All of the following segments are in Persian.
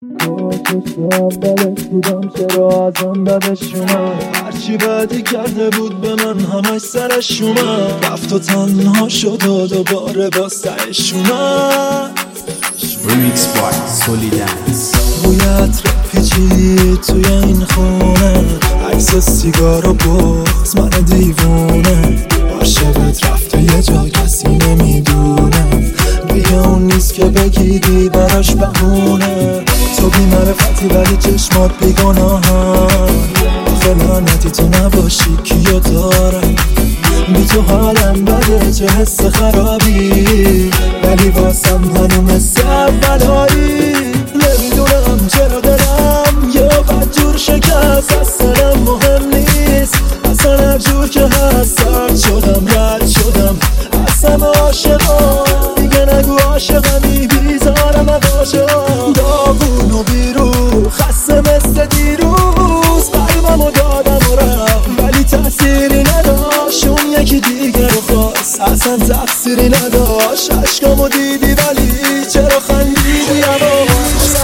اولش بودم چرا ازم بدش اومد، هرچی بدی کرده بود به من همش سرش اومد، رفت و تنها شد و دوباره با سرش اومد. ریمیکس بای سولی دنس. بوی عطر پیچید توی این خونه، عکس سیگار و بغض من دیوونه، عاشقت رفته یه جا کسی نمیدونه، دیگه اون نیست که بگیری براش بهونه، تو بی معرفتی ولی چشمات بیگناهن، آخه لعنتی تو نباشی کیو دارم، بی تو حالم بده چه حس خرابی، ولی واسم هنو مثل اولایی، نمیدونم چرا دلم یه بدجور شکست، اصلا مهم نیست، اصلا هر جور که هست سرد شدم رد شدم، اصلا عاشقم دیگه نگو عاشقمی، بیزارم عاشقم، داغون و بیرو خسته مثل دیروز، قلبمو دادم و رفت ولی تأثیری نداشت، اون یکی دیگر رو خواست اصلا تقصیری نداشت، عشقامو دیدی ولی چرا خندیدی یواش،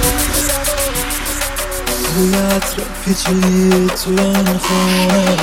بوی عطر پیچید توی این خونه،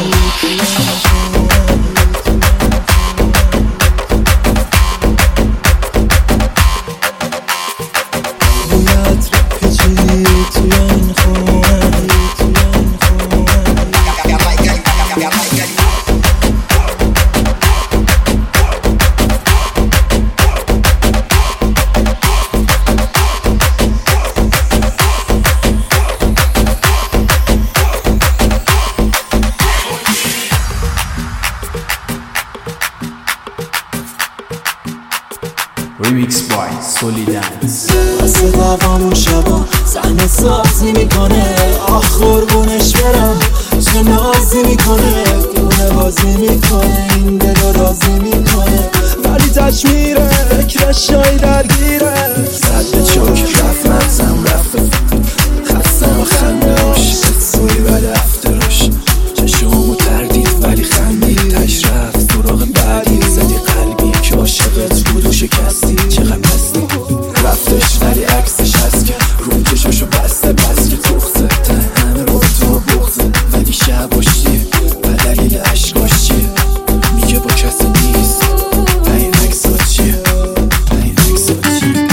ریمیکس بای سولی دنس. واسه دوامون شبا صحنه سازی میکنه، آخ قربونش برم چه نازی میکنه، دیونه بازی میکنه این دل رو راضی میکنه، ولی تش میره فکرش شای درگیره، صد چوک رفت مغزم رفت خستم و خنده روش سوی و رفته روش، چشمو تردید ولی خندید، تش رفت سراغ بعدی، زدی قلبی که عاشقت بود و شکستی، چقدر پستی رفتش ولی عکسش هست که رو چشمشو بسته، بس که تخته ته همه با تو بغزه، ولی شباشیه و دلیل عشقاش چیه، میگه با کسی نیست و این عکسا چیه، و این عکسا چیه.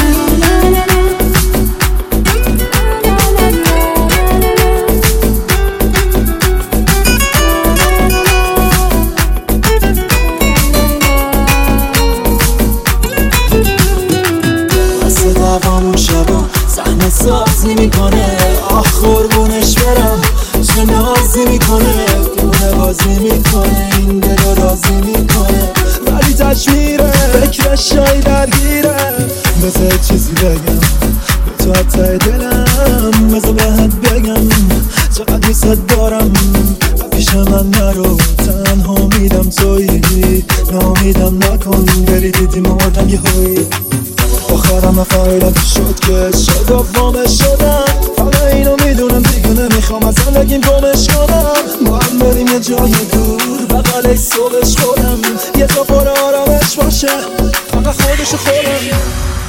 دوامون شبا صحنه سازی میکنه، آخ قربونش برم چه نازی میکنه، دیونه بازی میکنه این دل رو راضی میکنه، ولی تش میره فکرش شای درگیره، بذار چیزی بگم به تو حتی دلم، بذار بهت بگم چقدر دوست دارم، و پیش من نرو تنها میدم تویی، نامیدم نکن بری دیدی مردم یه هایی، آخرم فایلت شد که شد و وامش شدم، حالا اینو میدونم دیگه نمیخوام از زندگیم گمش کنم، با هم بریم یه جای دور بغل صبحش خودم، یه جا پر آرامش باشه فقط خودشو خودم.